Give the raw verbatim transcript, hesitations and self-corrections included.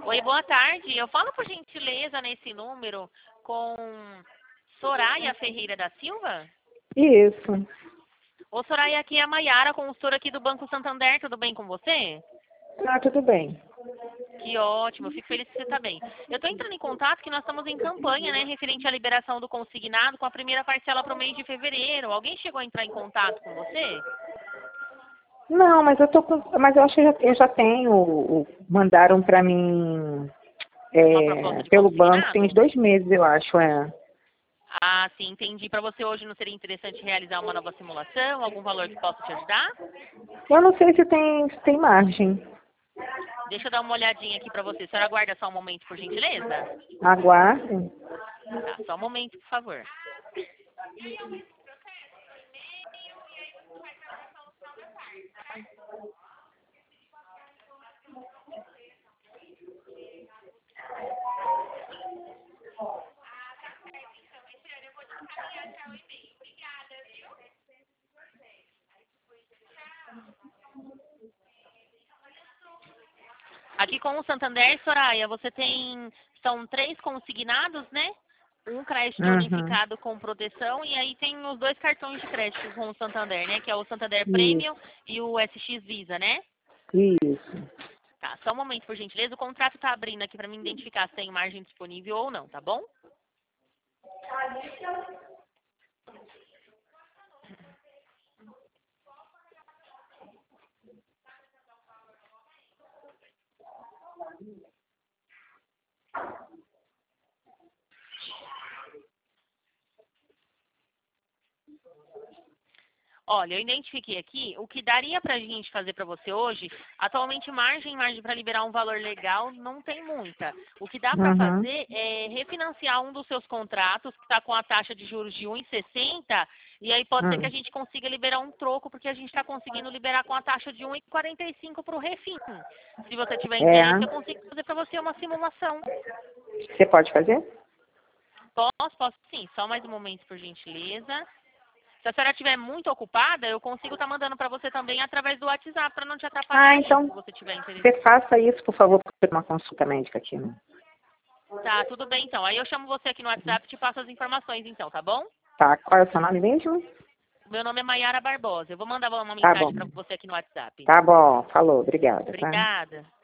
Oi, boa tarde. Eu falo por gentileza nesse número com Soraya Ferreira da Silva? Isso. Ô, Soraya, aqui é a Maiara, consultora aqui do Banco Santander. Tudo bem com você? Ah, tudo bem. Que ótimo, eu fico feliz que você está bem. Eu estou entrando em contato que nós estamos em campanha, né, referente à liberação do consignado com a primeira parcela para o mês de fevereiro. Alguém chegou a entrar em contato com você? Não, mas eu tô com, mas eu acho que eu já, eu já tenho, o- mandaram para mim Uma proposta é, de pelo banco, tem consignado? uns dois meses, eu acho, é. Ah, sim, entendi. Para você hoje não seria interessante realizar uma nova simulação, algum valor que possa te ajudar? Eu não sei se tem, se tem margem. Deixa eu dar uma olhadinha aqui para você. A senhora aguarda só um momento, por gentileza? Aguarde. Tá, só um momento, por favor. Aqui com o Santander, Soraya, você tem... São três consignados, né? Um crédito Uhum. unificado com proteção e aí tem os dois cartões de crédito com o Santander, né? Que é o Santander Premium Isso, e o S X Visa, né? isso. Tá, só um momento, por gentileza. O contrato tá abrindo aqui para mim identificar se tem margem disponível ou não, tá bom? Olha, eu identifiquei aqui o que daria para a gente fazer para você hoje. Atualmente, margem, margem para liberar um valor legal não tem muita. O que dá para Uhum. fazer é refinanciar um dos seus contratos que está com a taxa de juros de um vírgula sessenta e aí pode ser que a Hum. gente consiga liberar um troco porque a gente está conseguindo liberar com a taxa de um vírgula quarenta e cinco para o refim. Se você tiver interesse, eu É. consigo fazer para você uma simulação. Você pode fazer? Posso, posso sim. Só mais um momento, por gentileza. Se a senhora estiver muito ocupada, eu consigo estar mandando para você também através do WhatsApp, para não te atrapalhar Ah, aí, então se você tiver interesse. você faça isso, por favor, porque eu tenho uma consulta médica aqui, né? Tá, tudo bem então. Aí eu chamo você aqui no WhatsApp e te passo as informações então, tá bom? Tá, qual é o seu nome mesmo? Meu nome é Maiara Barbosa. Eu vou mandar uma Tá bom. mensagem para você aqui no WhatsApp. Tá bom, falou, obrigada, tá? Obrigada.